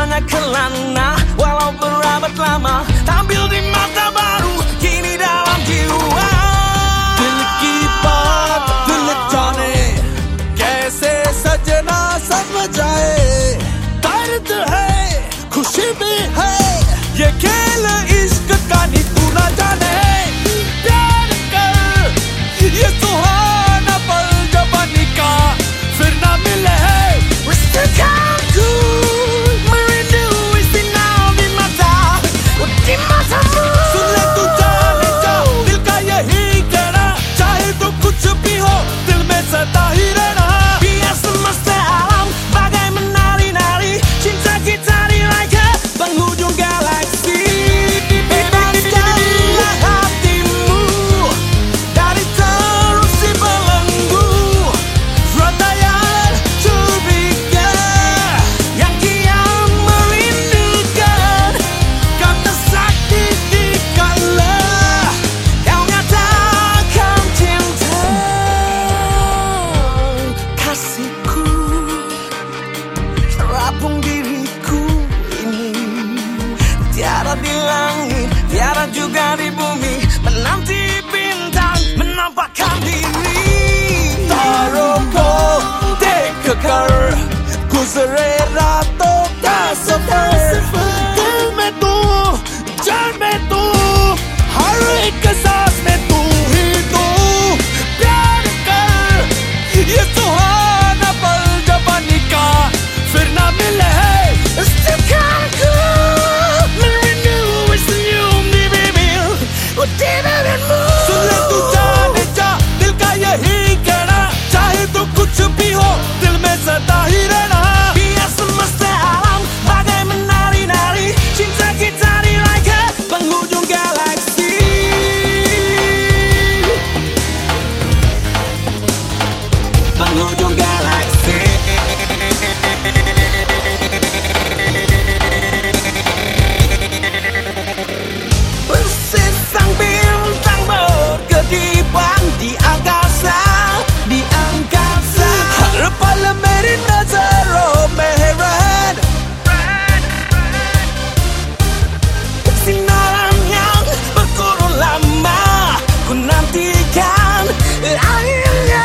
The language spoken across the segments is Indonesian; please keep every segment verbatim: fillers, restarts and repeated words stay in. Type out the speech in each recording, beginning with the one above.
tanya kelana, walau berabad lama, tampil di mata baru, kini dalam jiwa. दिल की बात दिल जाने, कैसे सजना समझ जाए। दर्द है खुशी भी है, ये खेल इश्क का नी तू ना जाने। प्यार कर ये सुहाना पल जवानी का फिर ना मिले। Aku merindu istimewa di mata, di matamu. सुन ले तू जाने जा, दिल का यही कहना, चाहे तो कुछ भी हो, दिल में सदा ही रहना। Biar semesta alam bagai menari-nari, cinta kita nilai ke penghujung galaksi. Bebaskanlah hatimu dari terus dibelenggu rantaian curiga yang kian merindukan. Kau tersakiti kala kau nyatakan cinta. Kasihku terapung diriku ini, tiada di langit, tiada juga di bumi, menanti bintang menampakkan diri. तारों को देख कर गुजरे रातों का सफर। दिल में तू, जान में तू, हर एक सांस में तू ही तू। प्यार कर ये सुहाना पल जवानी का फिर ना मिले। Setiap aku merindu senyum di bibir, oh di bibirmu. सुन ले तू जाने जा, दिल का यही कहना, चाहे तो कुछ भी हो, दिल में सदा ही रहना। Biar semesta alam bagai menari-nari, cinta kita nilai ke penghujung galaksi. Penghujung galaksi. Persis sang bintang berkedipan di angkasa, di angkasa. हर पल मेरी नजरों में है रहन। Sinaran yang berkurun lama, ku nantikan akhirnya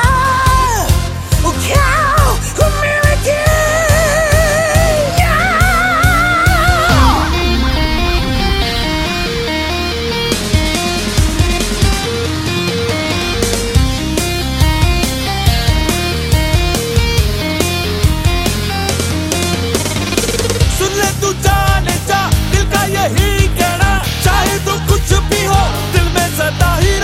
kau ku milikinya. सुन ले तू जाने जा, दिल का यही कहना, चाहे तो कुछ भी हो, दिल में सदा ही